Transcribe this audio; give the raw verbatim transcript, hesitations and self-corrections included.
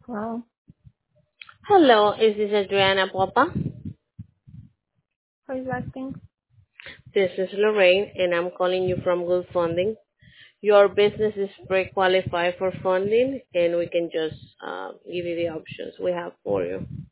Well, Hello, is this Adriana Popa? who is asking? This is Lorraine, and I'm calling you from Good Funding. Your business is pre-qualified for funding, and we can just uh, give you the options we have for you.